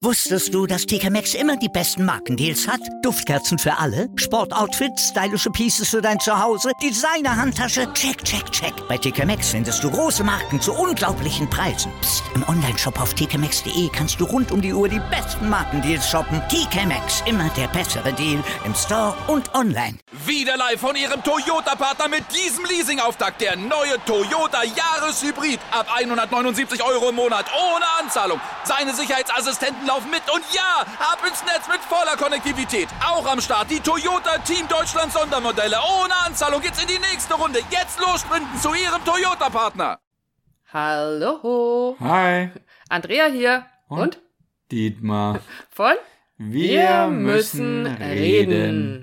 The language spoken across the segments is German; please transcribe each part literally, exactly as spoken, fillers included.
Wusstest du, dass T K Maxx immer die besten Markendeals hat? Duftkerzen für alle, Sportoutfits, stylische Pieces für dein Zuhause, Designer-Handtasche, check, check, check. Bei T K Maxx findest du große Marken zu unglaublichen Preisen. Psst. Im Onlineshop auf t k maxx punkt d e kannst du rund um die Uhr die besten Markendeals shoppen. T K Maxx, immer der bessere Deal im Store und online. Wieder live von Ihrem Toyota-Partner mit diesem Leasing-Auftakt. Der neue Toyota Jahreshybrid. Ab hundertneunundsiebzig Euro im Monat ohne Anzahlung. Seine Sicherheitsassistenten laufen mit und ja, ab ins Netz mit voller Konnektivität. Auch am Start die Toyota Team Deutschland Sondermodelle. Ohne Anzahlung geht's in die nächste Runde. Jetzt los sprinten zu Ihrem Toyota-Partner. Hallo. Hi. Andrea hier. Und? Und? Dietmar. Von? Wir müssen reden.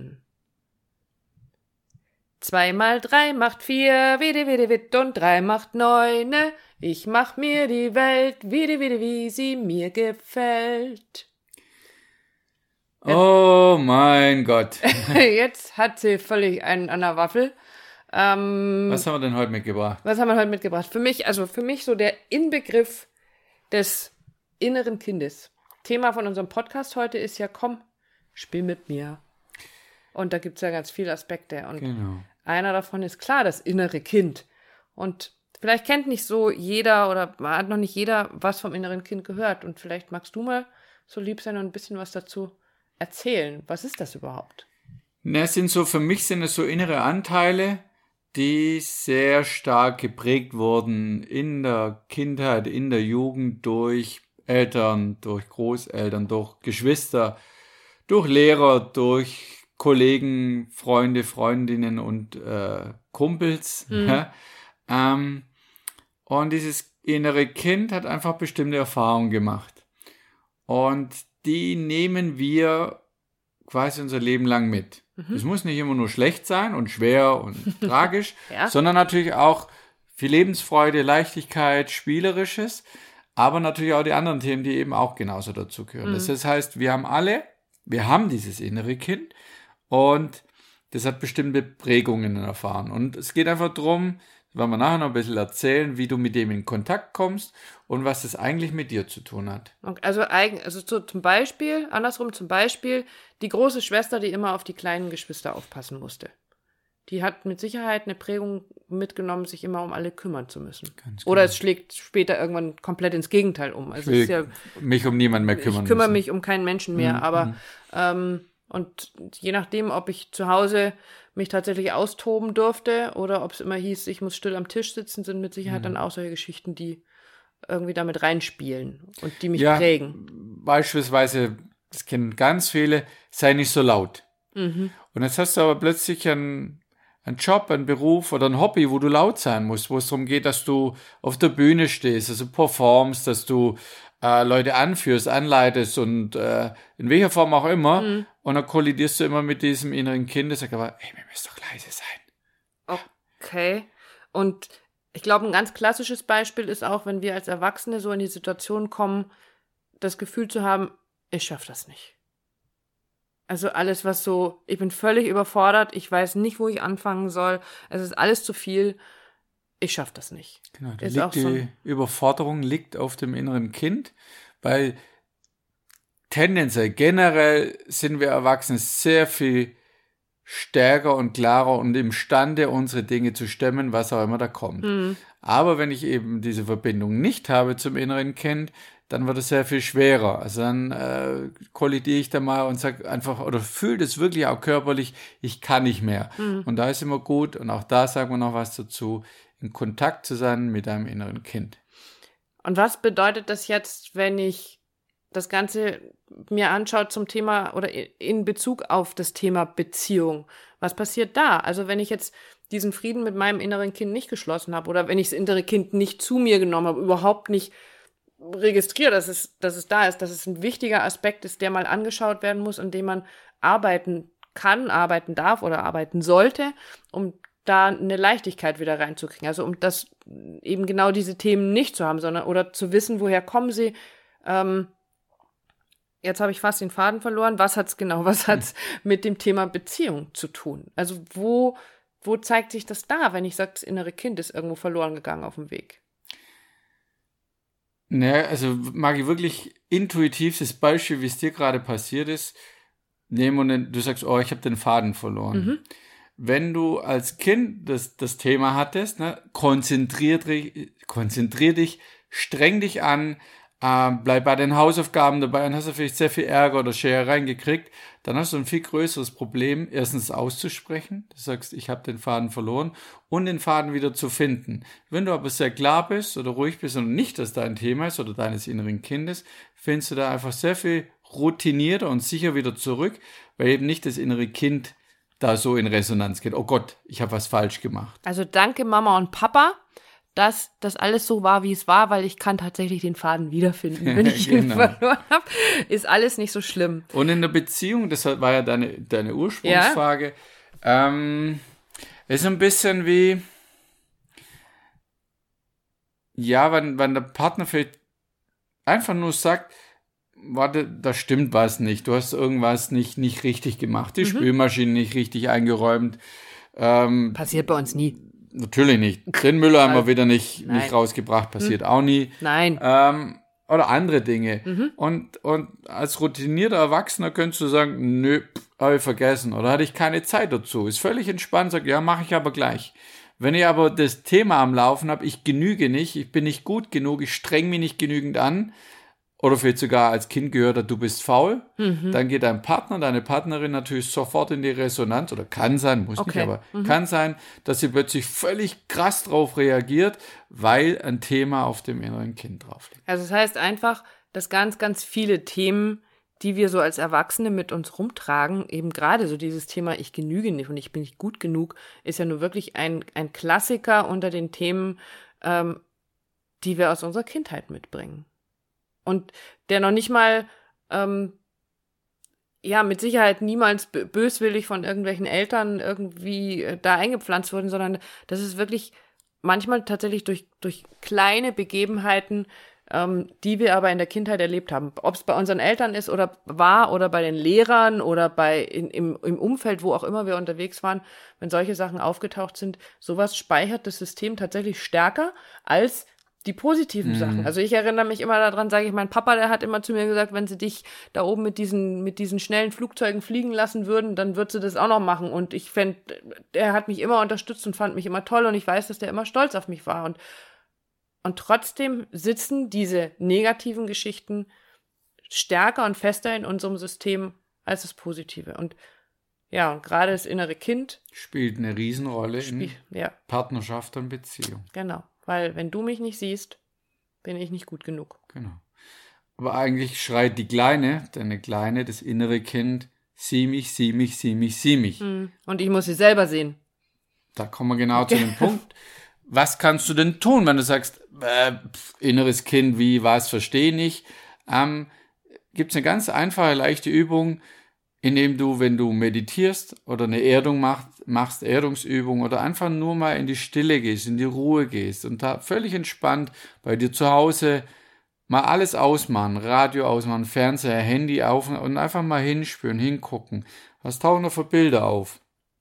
Zwei mal drei macht vier, wide, wide, wid, und drei macht neune. Ich mach mir die Welt, wide, wide, wie sie mir gefällt. Oh mein Gott. Jetzt hat sie völlig einen an der Waffel. Ähm, was haben wir denn heute mitgebracht? Was haben wir heute mitgebracht? Für mich, also für mich so der Inbegriff des inneren Kindes. Thema von unserem Podcast heute ist ja, komm, spiel mit mir. Und da gibt es ja ganz viele Aspekte. Und genau. Einer davon ist klar, das innere Kind. Und vielleicht kennt nicht so jeder oder hat noch nicht jeder was vom inneren Kind gehört. Und vielleicht magst du mal so lieb sein und ein bisschen was dazu erzählen. Was ist das überhaupt? Na, es sind so, für mich sind es so innere Anteile, die sehr stark geprägt wurden in der Kindheit, in der Jugend durch Eltern, durch Großeltern, durch Geschwister, durch Lehrer, durch Kollegen, Freunde, Freundinnen und äh, Kumpels. Mhm. Ja? Ähm, und dieses innere Kind hat einfach bestimmte Erfahrungen gemacht. Und die nehmen wir quasi unser Leben lang mit. Mhm. Es muss nicht immer nur schlecht sein und schwer und tragisch, ja. sondern natürlich auch viel Lebensfreude, Leichtigkeit, Spielerisches, aber natürlich auch die anderen Themen, die eben auch genauso dazu gehören. Mhm. Das heißt, wir haben alle, wir haben dieses innere Kind und das hat bestimmte Prägungen erfahren. Und es geht einfach darum, das werden wir nachher noch ein bisschen erzählen, wie du mit dem in Kontakt kommst und was das eigentlich mit dir zu tun hat. Also, also so zum Beispiel, andersrum zum Beispiel, die große Schwester, die immer auf die kleinen Geschwister aufpassen musste. Die hat mit Sicherheit eine Prägung mitgenommen, sich immer um alle kümmern zu müssen. Ganz genau. Oder es schlägt später irgendwann komplett ins Gegenteil um. Also ich es ist ja, mich um niemanden mehr kümmern Ich kümmere müssen. mich um keinen Menschen mehr, Mhm. aber ähm, und je nachdem, ob ich zu Hause mich tatsächlich austoben durfte oder ob es immer hieß, ich muss still am Tisch sitzen, sind mit Sicherheit mhm. dann auch solche Geschichten, die irgendwie damit reinspielen und die mich ja, prägen. Beispielsweise, das kennen ganz viele, sei nicht so laut. Mhm. Und jetzt hast du aber plötzlich einen, einen Job, einen Beruf oder ein Hobby, wo du laut sein musst, wo es darum geht, dass du auf der Bühne stehst, also performst, dass du äh, Leute anführst, anleitest und äh, in welcher Form auch immer. Mhm. Und dann kollidierst du immer mit diesem inneren Kind, das sagt aber, hey, wir müssen doch leise sein. Okay. Und ich glaube, ein ganz klassisches Beispiel ist auch, wenn wir als Erwachsene so in die Situation kommen, das Gefühl zu haben, ich schaffe das nicht. Also alles, was so, ich bin völlig überfordert, ich weiß nicht, wo ich anfangen soll, es ist alles zu viel, ich schaffe das nicht. Genau, da ist liegt auch so die Überforderung liegt auf dem inneren Kind, weil tendenziell, generell sind wir Erwachsene sehr viel stärker und klarer und imstande, unsere Dinge zu stemmen, was auch immer da kommt. Mhm. Aber wenn ich eben diese Verbindung nicht habe zum inneren Kind, dann wird es sehr viel schwerer. Also dann äh, kollidiere ich da mal und sage einfach, oder fühle das wirklich auch körperlich, ich kann nicht mehr. Mhm. Und da ist immer gut, und auch da sagen wir noch was dazu, in Kontakt zu sein mit deinem inneren Kind. Und was bedeutet das jetzt, wenn ich das Ganze mir anschaue zum Thema oder in Bezug auf das Thema Beziehung? Was passiert da? Also wenn ich jetzt diesen Frieden mit meinem inneren Kind nicht geschlossen habe oder wenn ich das innere Kind nicht zu mir genommen habe, überhaupt nicht registriere, dass es, dass es da ist, dass es ein wichtiger Aspekt ist, der mal angeschaut werden muss, an dem man arbeiten kann, arbeiten darf oder arbeiten sollte, um da eine Leichtigkeit wieder reinzukriegen. Also um das eben genau diese Themen nicht zu haben, sondern oder zu wissen, woher kommen sie. Ähm, jetzt habe ich fast den Faden verloren. Was hat's genau, was hat's mit dem Thema Beziehung zu tun? Also wo, wo zeigt sich das da, wenn ich sage, das innere Kind ist irgendwo verloren gegangen auf dem Weg? Ne, also mag ich wirklich intuitiv das Beispiel, wie es dir gerade passiert ist, nehmen und du sagst, oh, ich habe den Faden verloren. Mhm. Wenn du als Kind das, das Thema hattest, ne, konzentrier, konzentrier dich, streng dich an, äh, bleib bei den Hausaufgaben dabei und hast du vielleicht sehr viel Ärger oder Scherereien gekriegt, dann hast du ein viel größeres Problem, erstens auszusprechen, du sagst, ich habe den Faden verloren und den Faden wieder zu finden. Wenn du aber sehr klar bist oder ruhig bist und nicht, dass dein Thema ist oder deines inneren Kindes, findest du da einfach sehr viel routinierter und sicher wieder zurück, weil eben nicht das innere Kind da so in Resonanz geht. Oh Gott, ich habe was falsch gemacht. Also danke Mama und Papa, dass das alles so war, wie es war, weil ich kann tatsächlich den Faden wiederfinden, wenn ich ihn Genau. verloren habe. Ist alles nicht so schlimm. Und in der Beziehung, das war ja deine, deine Ursprungsfrage, ja. ähm, ist ein bisschen wie, ja, wenn, wenn der Partner vielleicht einfach nur sagt, warte, da stimmt was nicht. Du hast irgendwas nicht, nicht richtig gemacht. Die mhm. Spülmaschine nicht richtig eingeräumt. Ähm, Passiert bei uns nie. Natürlich nicht. Den Müller haben wir wieder nicht, nicht rausgebracht. Passiert mhm. auch nie. Nein. Ähm, oder andere Dinge. Mhm. Und, und als routinierter Erwachsener könntest du sagen, nö, habe ich vergessen. Oder hatte ich keine Zeit dazu. Ist völlig entspannt. Sag, ja, mache ich aber gleich. Wenn ich aber das Thema am Laufen habe, ich genüge nicht, ich bin nicht gut genug, ich streng mich nicht genügend an, oder vielleicht sogar als Kind gehört hat, du bist faul, mhm. dann geht dein Partner, deine Partnerin natürlich sofort in die Resonanz, oder kann sein, muss okay. nicht, aber mhm. kann sein, dass sie plötzlich völlig krass drauf reagiert, weil ein Thema auf dem inneren Kind drauf liegt. Also das heißt einfach, dass ganz, ganz viele Themen, die wir so als Erwachsene mit uns rumtragen, eben gerade so dieses Thema, ich genüge nicht und ich bin nicht gut genug, ist ja nur wirklich ein, ein Klassiker unter den Themen, ähm, die wir aus unserer Kindheit mitbringen. Und der noch nicht mal, ähm, ja, mit Sicherheit niemals böswillig von irgendwelchen Eltern irgendwie äh, da eingepflanzt wurden, sondern das ist wirklich manchmal tatsächlich durch, durch kleine Begebenheiten, ähm, die wir aber in der Kindheit erlebt haben. Ob es bei unseren Eltern ist oder war oder bei den Lehrern oder bei in, im, im Umfeld, wo auch immer wir unterwegs waren, wenn solche Sachen aufgetaucht sind, sowas speichert das System tatsächlich stärker als die positiven mhm. Sachen. Also ich erinnere mich immer daran, sage ich, mein Papa, der hat immer zu mir gesagt, wenn sie dich da oben mit diesen mit diesen schnellen Flugzeugen fliegen lassen würden, dann würdest du das auch noch machen. Und ich fände, der hat mich immer unterstützt und fand mich immer toll und ich weiß, dass der immer stolz auf mich war. Und, und trotzdem sitzen diese negativen Geschichten stärker und fester in unserem System als das Positive. Und ja, und gerade das innere Kind spielt eine Riesenrolle spiel, in ja. Partnerschaft und Beziehung. Genau. Weil wenn du mich nicht siehst, bin ich nicht gut genug. Genau. Aber eigentlich schreit die Kleine, deine Kleine, das innere Kind, sieh mich, sieh mich, sieh mich, sieh mich. Und ich muss sie selber sehen. Da kommen wir genau zu dem Punkt. Was kannst du denn tun, wenn du sagst, äh, pf, inneres Kind, wie, was, verstehe nicht? Ähm, gibt es eine ganz einfache, leichte Übung, indem du, wenn du meditierst oder eine Erdung machst, machst Erdungsübung oder einfach nur mal in die Stille gehst, in die Ruhe gehst und da völlig entspannt bei dir zu Hause mal alles ausmachen, Radio ausmachen, Fernseher, Handy auf und einfach mal hinspüren, hingucken. Was tauchen da für Bilder auf?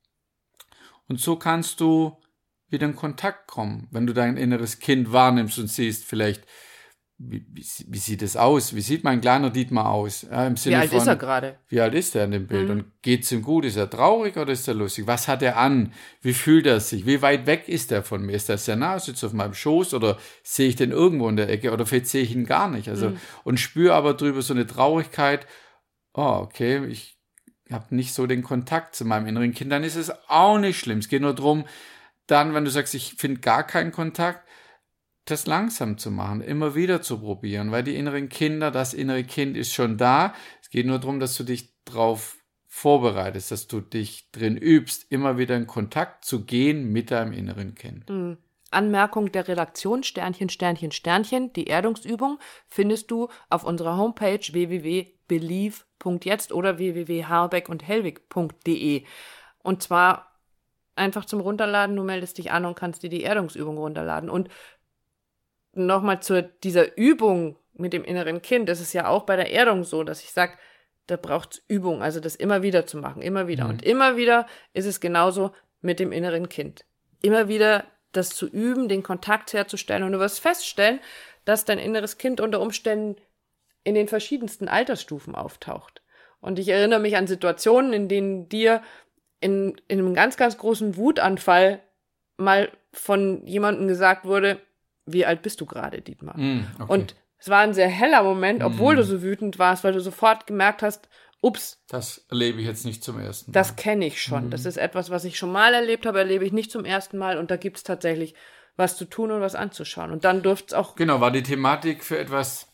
Und so kannst du wieder in Kontakt kommen, wenn du dein inneres Kind wahrnimmst und siehst vielleicht, Wie, wie, wie sieht es aus? Wie sieht mein kleiner Dietmar aus? Ja, im Sinne wie alt von, ist er gerade? Wie alt ist er in dem Bild? Mhm. Und geht's ihm gut? Ist er traurig oder ist er lustig? Was hat er an? Wie fühlt er sich? Wie weit weg ist er von mir? Ist er sehr nah? Sitzt er auf meinem Schoß? Oder sehe ich den irgendwo in der Ecke? Oder vielleicht sehe ich ihn gar nicht? Also, mhm. und spüre aber drüber so eine Traurigkeit. Oh, okay, ich habe nicht so den Kontakt zu meinem inneren Kind. Dann ist es auch nicht schlimm. Es geht nur darum, dann, wenn du sagst, ich finde gar keinen Kontakt, das langsam zu machen, immer wieder zu probieren, weil die inneren Kinder, das innere Kind ist schon da. Es geht nur darum, dass du dich drauf vorbereitest, dass du dich drin übst, immer wieder in Kontakt zu gehen mit deinem inneren Kind. Mhm. Anmerkung der Redaktion, Sternchen, Sternchen, Sternchen, die Erdungsübung findest du auf unserer Homepage w w w punkt believe punkt jetzt oder w w w punkt harbeck und hellwig punkt d e. Und zwar einfach zum Runterladen, du meldest dich an und kannst dir die Erdungsübung runterladen. Und nochmal zu dieser Übung mit dem inneren Kind, das ist ja auch bei der Erdung so, dass ich sage, da braucht es Übung, also das immer wieder zu machen, immer wieder. Mhm. Und immer wieder ist es genauso mit dem inneren Kind. Immer wieder das zu üben, den Kontakt herzustellen. Und du wirst feststellen, dass dein inneres Kind unter Umständen in den verschiedensten Altersstufen auftaucht. Und ich erinnere mich an Situationen, in denen dir in, in einem ganz, ganz großen Wutanfall mal von jemandem gesagt wurde, wie alt bist du gerade, Dietmar? Mm, okay. Und es war ein sehr heller Moment, obwohl mm. du so wütend warst, weil du sofort gemerkt hast, ups. Das erlebe ich jetzt nicht zum ersten Mal. Das kenne ich schon. Mm. Das ist etwas, was ich schon mal erlebt habe, erlebe ich nicht zum ersten Mal. Und da gibt es tatsächlich was zu tun und was anzuschauen. Und dann dürfte es auch... Genau, war die Thematik für etwas,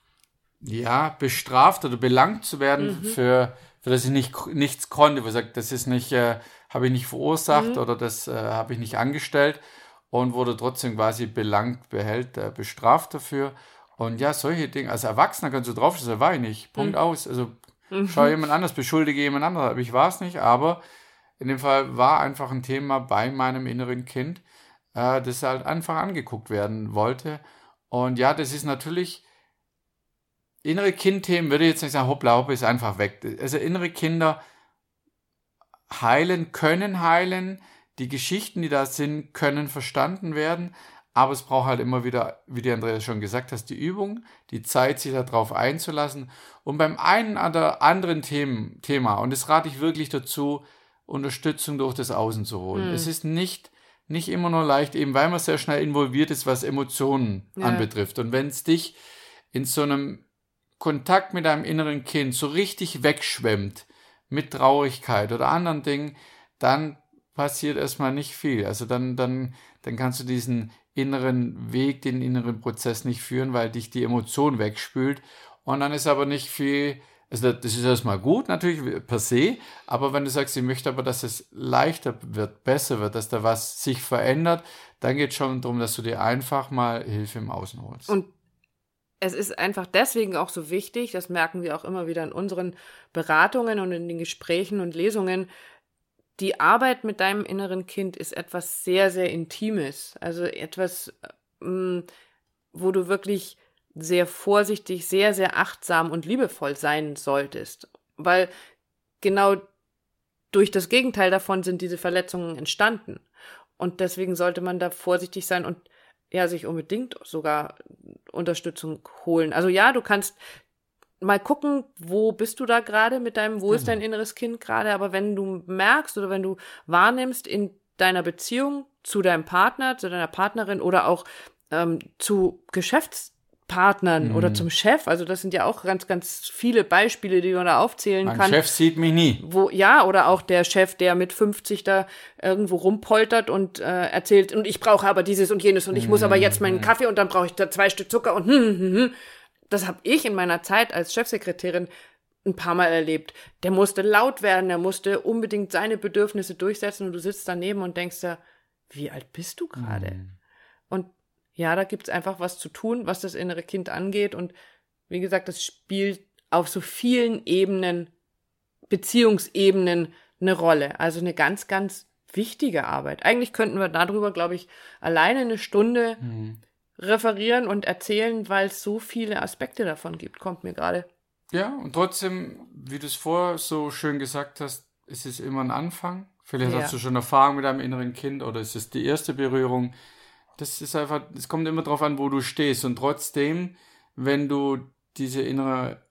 ja, bestraft oder belangt zu werden, mhm. für, für das ich nicht, nichts konnte. Wo ich sage, das ist nicht, äh, habe ich nicht verursacht mhm. oder das äh, habe ich nicht angestellt. Und wurde trotzdem quasi belangt, behält, äh, bestraft dafür. Und ja, solche Dinge, als Erwachsener kannst du draufstehen, das war ich nicht. Punkt mhm. aus. Also mhm. schau jemand anders, beschuldige jemand anderes. Aber ich war es nicht, aber in dem Fall war einfach ein Thema bei meinem inneren Kind, äh, das halt einfach angeguckt werden wollte. Und ja, das ist natürlich, innere Kindthemen würde ich jetzt nicht sagen, hoppla, hoppla, ist einfach weg. Also innere Kinder heilen, können heilen. Die Geschichten, die da sind, können verstanden werden, aber es braucht halt immer wieder, wie die Andrea schon gesagt hat, die Übung, die Zeit, sich darauf einzulassen. Und beim einen oder anderen Themen, Thema, und das rate ich wirklich dazu, Unterstützung durch das Außen zu holen. Mhm. Es ist nicht, nicht immer nur leicht, eben weil man sehr schnell involviert ist, was Emotionen ja. anbetrifft. Und wenn es dich in so einem Kontakt mit deinem inneren Kind so richtig wegschwemmt, mit Traurigkeit oder anderen Dingen, dann passiert erstmal nicht viel. Also dann, dann, dann kannst du diesen inneren Weg, den inneren Prozess nicht führen, weil dich die Emotion wegspült. Und dann ist aber nicht viel, also das ist erstmal gut, natürlich per se, aber wenn du sagst, ich möchte aber, dass es leichter wird, besser wird, dass da was sich verändert, dann geht es schon darum, dass du dir einfach mal Hilfe im Außen holst. Und es ist einfach deswegen auch so wichtig, das merken wir auch immer wieder in unseren Beratungen und in den Gesprächen und Lesungen, die Arbeit mit deinem inneren Kind ist etwas sehr, sehr Intimes. Also etwas, mh, wo du wirklich sehr vorsichtig, sehr, sehr achtsam und liebevoll sein solltest. Weil genau durch das Gegenteil davon sind diese Verletzungen entstanden. Und deswegen sollte man da vorsichtig sein und ja, sich unbedingt sogar Unterstützung holen. Also ja, du kannst mal gucken, wo bist du da gerade mit deinem, wo ist dein inneres Kind gerade, aber wenn du merkst oder wenn du wahrnimmst in deiner Beziehung zu deinem Partner, zu deiner Partnerin oder auch ähm, zu Geschäftspartnern mhm. oder zum Chef, also das sind ja auch ganz, ganz viele Beispiele, die man da aufzählen mein kann. Mein Chef sieht mich nie. Wo, ja, oder auch der Chef, der mit fünfzig da irgendwo rumpoltert und äh, erzählt, und ich brauche aber dieses und jenes und ich mhm. muss aber jetzt meinen Kaffee und dann brauche ich da zwei Stück Zucker und hm, hm, hm. Das habe ich in meiner Zeit als Chefsekretärin ein paar Mal erlebt. Der musste laut werden, der musste unbedingt seine Bedürfnisse durchsetzen und du sitzt daneben und denkst da, wie alt bist du gerade? Mhm. Und ja, da gibt's einfach was zu tun, was das innere Kind angeht. Und wie gesagt, das spielt auf so vielen Ebenen, Beziehungsebenen eine Rolle. Also eine ganz, ganz wichtige Arbeit. Eigentlich könnten wir darüber, glaube ich, alleine eine Stunde mhm. referieren und erzählen, weil es so viele Aspekte davon gibt, kommt mir gerade. Ja, und trotzdem, wie du es vorher so schön gesagt hast, ist es immer ein Anfang. Vielleicht ja. hast du schon Erfahrung mit deinem inneren Kind oder ist es die erste Berührung. Das ist einfach, es kommt immer drauf an, wo du stehst. Und trotzdem, wenn du diese innere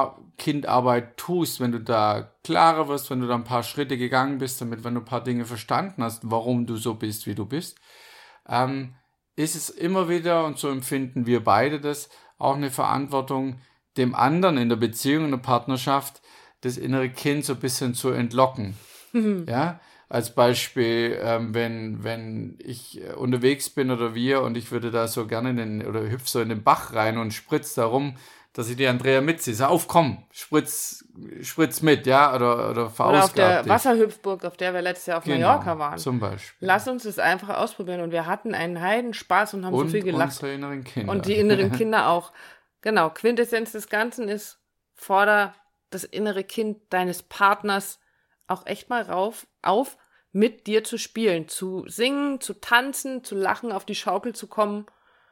Kindarbeit tust, wenn du da klarer wirst, wenn du da ein paar Schritte gegangen bist, damit, wenn du ein paar Dinge verstanden hast, warum du so bist, wie du bist, ähm, ist es immer wieder, und so empfinden wir beide das, auch eine Verantwortung, dem anderen in der Beziehung, in der Partnerschaft, das innere Kind so ein bisschen zu entlocken. Mhm. Ja, als Beispiel, ähm, wenn, wenn ich unterwegs bin oder wir und ich würde da so gerne in den, oder hüpf so in den Bach rein und spritz da rum, dass ich die Andrea mitziehe. Sag auf, komm, spritz, spritz mit, ja, oder, oder verausgab Oder auf der dich. Wasserhüpfburg, auf der wir letztes Jahr auf genau, Mallorca waren. Zum Beispiel. Lass uns das einfach ausprobieren. Und wir hatten einen Heidenspaß und haben und so viel gelacht. unsere inneren Kinder. Und die inneren Kinder auch. Genau, Quintessenz des Ganzen ist, forder das innere Kind deines Partners auch echt mal rauf, auf, mit dir zu spielen, zu singen, zu tanzen, zu lachen, auf die Schaukel zu kommen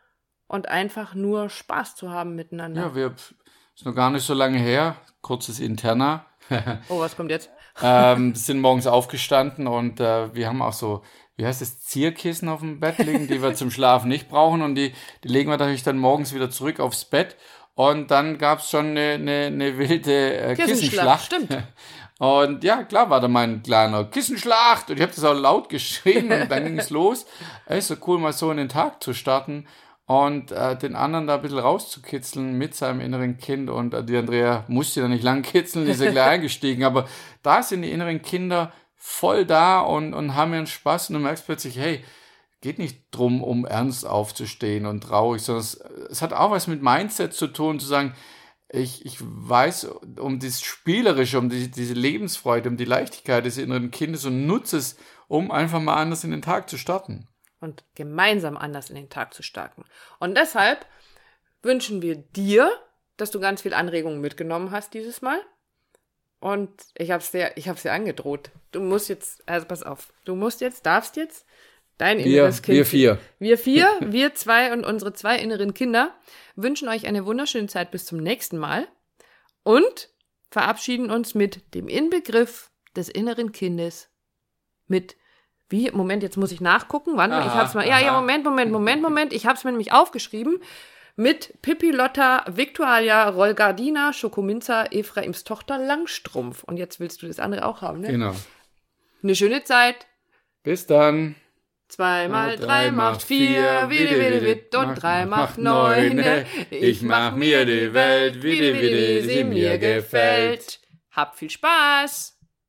und einfach nur Spaß zu haben miteinander. Ja, wir, ist noch gar nicht so lange her, kurzes Interna. Oh, was kommt jetzt? ähm, sind morgens aufgestanden und äh, wir haben auch so wie heißt das, Zierkissen auf dem Bett liegen, die wir zum Schlafen nicht brauchen und die, die legen wir natürlich dann morgens wieder zurück aufs Bett und dann gab es schon eine, eine, eine wilde äh, Kissenschlacht. Stimmt. Und ja, klar war da mein kleiner Kissenschlacht und ich habe das auch laut geschrien und dann ging es los. Es ist so cool, mal so in den Tag zu starten und äh, den anderen da ein bisschen rauszukitzeln mit seinem inneren Kind. Und äh, die Andrea musste da nicht lang kitzeln, die ist ja gleich eingestiegen, aber da sind die inneren Kinder voll da und, und haben ihren Spaß und du merkst plötzlich, hey, geht nicht drum, um ernst aufzustehen und traurig, sondern es, es hat auch was mit Mindset zu tun, zu sagen, Ich, ich weiß um das Spielerische, um die, diese Lebensfreude, um die Leichtigkeit des inneren Kindes und nutze es, um einfach mal anders in den Tag zu starten. Und gemeinsam anders in den Tag zu starten. Und deshalb wünschen wir dir, dass du ganz viel Anregungen mitgenommen hast dieses Mal. Und ich habe es dir, ich habe es dir angedroht. Du musst jetzt, also pass auf, du musst jetzt, darfst jetzt dein wir, inneres Kind. Wir vier. Wir vier, wir zwei und unsere zwei inneren Kinder wünschen euch eine wunderschöne Zeit bis zum nächsten Mal und verabschieden uns mit dem Inbegriff des inneren Kindes. Mit, wie, Moment, jetzt muss ich nachgucken, wann, aha, ich hab's mal, ja, ja, Moment, Moment, Moment, Moment, ich hab's mir nämlich aufgeschrieben, mit Pippi Lotta, Victualia, Rollgardina, Schokominzer, Ephraims Tochter Langstrumpf. Und jetzt willst du das andere auch haben, ne? Genau. Eine schöne Zeit. Bis dann. Zwei mal drei drei macht vier, widi widi wid, und drei macht neun. Ich mach mir die Welt, widi widi, sie mir gefällt. Habt viel Spaß!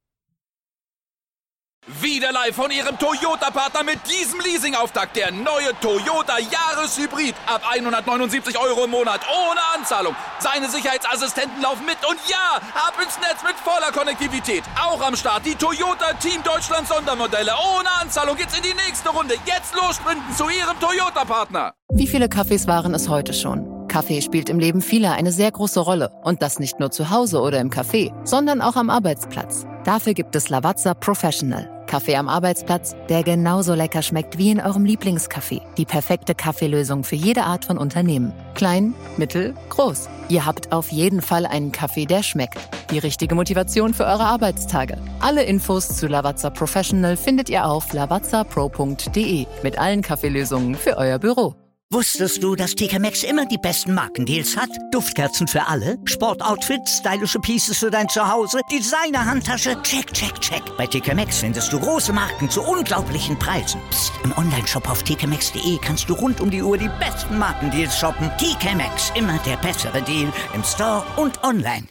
Wieder live von Ihrem Toyota-Partner mit diesem Leasing-Auftakt. Der neue Toyota Jahreshybrid. Ab hundertneunundsiebzig Euro im Monat. Ohne Anzahlung. Seine Sicherheitsassistenten laufen mit. Und ja, ab ins Netz mit voller Konnektivität. Auch am Start die Toyota Team Deutschland Sondermodelle. Ohne Anzahlung geht's in die nächste Runde. Jetzt los sprinten zu Ihrem Toyota-Partner. Wie viele Kaffees waren es heute schon? Kaffee spielt im Leben vieler eine sehr große Rolle. Und das nicht nur zu Hause oder im Café, sondern auch am Arbeitsplatz. Dafür gibt es Lavazza Professional. Kaffee am Arbeitsplatz, der genauso lecker schmeckt wie in eurem Lieblingscafé. Die perfekte Kaffeelösung für jede Art von Unternehmen. Klein, mittel, groß. Ihr habt auf jeden Fall einen Kaffee, der schmeckt. Die richtige Motivation für eure Arbeitstage. Alle Infos zu Lavazza Professional findet ihr auf lavazza pro punkt de mit allen Kaffeelösungen für euer Büro. Wusstest du, dass T K Maxx immer die besten Markendeals hat? Duftkerzen für alle, Sportoutfits, stylische Pieces für dein Zuhause, Designer-Handtasche, check, check, check. Bei T K Maxx findest du große Marken zu unglaublichen Preisen. Psst. Im Onlineshop auf t k maxx punkt de kannst du rund um die Uhr die besten Markendeals shoppen. T K Maxx, immer der bessere Deal im Store und online.